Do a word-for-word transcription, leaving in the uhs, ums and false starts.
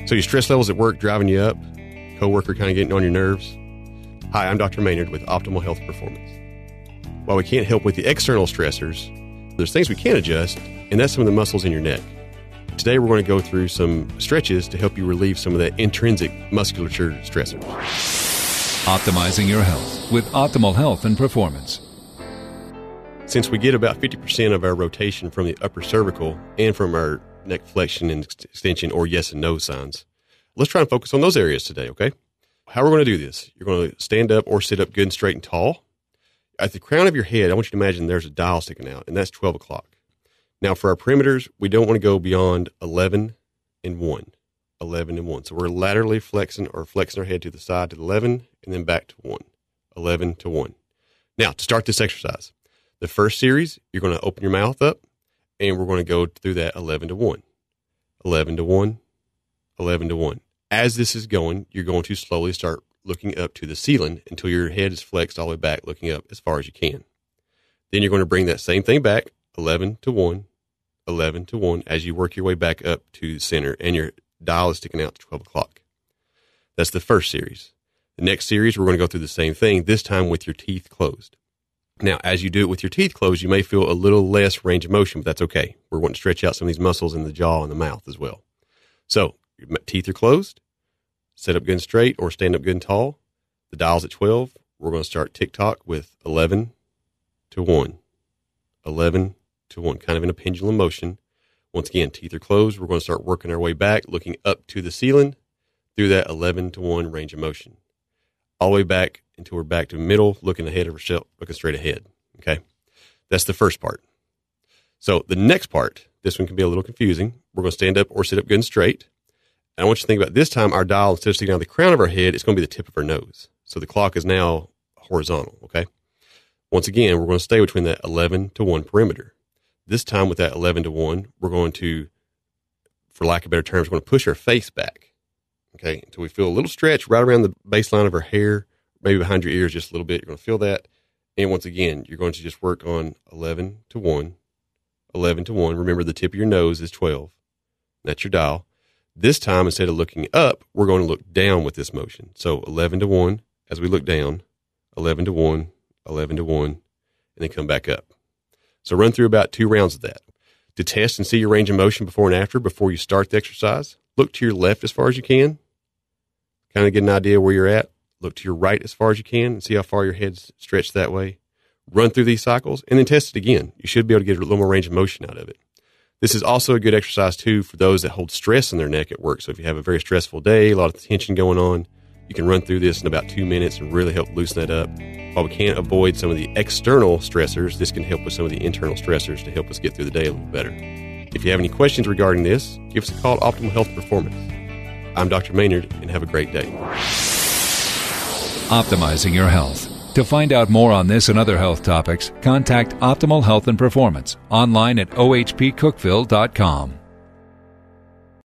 So your stress levels at work driving you up, coworker kind of getting on your nerves. Hi, I'm Doctor Maynard with Optimal Health Performance. While we can't help with the external stressors, there's things we can adjust, and that's some of the muscles in your neck. Today we're going to go through some stretches to help you relieve some of that intrinsic musculature stressors. Optimizing your health with Optimal Health and Performance. Since we get about fifty percent of our rotation from the upper cervical and from our neck flexion and extension, or yes and no signs, let's try and focus on those areas today, okay? How we're going to do this, you're going to stand up or sit up good and straight and tall. At the crown of your head, I want you to imagine there's a dial sticking out, and that's twelve o'clock. Now, for our perimeters, we don't want to go beyond eleven and one. eleven and one. So we're laterally flexing or flexing our head to the side to the eleven and then back to one. eleven to one. Now, to start this exercise, the first series, you're going to open your mouth up, and we're going to go through that eleven to one. eleven to one. eleven to one. As this is going, you're going to slowly start looking up to the ceiling until your head is flexed all the way back, looking up as far as you can. Then you're going to bring that same thing back, eleven to one, eleven to one, as you work your way back up to the center, and your dial is sticking out to twelve o'clock. That's the first series. The next series, we're going to go through the same thing, this time with your teeth closed. Now, as you do it with your teeth closed, you may feel a little less range of motion, but that's okay. We're wanting to stretch out some of these muscles in the jaw and the mouth as well. So, your teeth are closed. Sit up good and straight or stand up good and tall. The dial's at twelve. We're going to start tick-tock with eleven to one. eleven to one, kind of in a pendulum motion. Once again, teeth are closed. We're going to start working our way back, looking up to the ceiling through that eleven to one range of motion. All the way back until we're back to middle, looking ahead of ourselves, looking straight ahead. Okay? That's the first part. So the next part, this one can be a little confusing. We're going to stand up or sit up good and straight. And I want you to think about this time, our dial, instead of sticking out the crown of our head, it's going to be the tip of our nose. So the clock is now horizontal, okay? Once again, we're going to stay between that eleven to one perimeter. This time with that eleven to one, we're going to, for lack of better terms, we're going to push our face back, okay, until we feel a little stretch right around the baseline of our hair, maybe behind your ears just a little bit. You're going to feel that. And once again, you're going to just work on eleven to one, eleven to one. Remember, the tip of your nose is twelve. That's your dial. This time, instead of looking up, we're going to look down with this motion. So eleven to one, as we look down, eleven to one, eleven to one, and then come back up. So run through about two rounds of that. To test and see your range of motion before and after, before you start the exercise, look to your left as far as you can. Kind of get an idea where you're at. Look to your right as far as you can and see how far your head's stretched that way. Run through these cycles and then test it again. You should be able to get a little more range of motion out of it. This is also a good exercise, too, for those that hold stress in their neck at work. So if you have a very stressful day, a lot of tension going on, you can run through this in about two minutes and really help loosen that up. While we can't avoid some of the external stressors, this can help with some of the internal stressors to help us get through the day a little better. If you have any questions regarding this, give us a call at Optimal Health Performance. I'm Doctor Maynard, and have a great day. Optimizing your health. To find out more on this and other health topics, contact Optimal Health and Performance online at o h p cookeville dot com.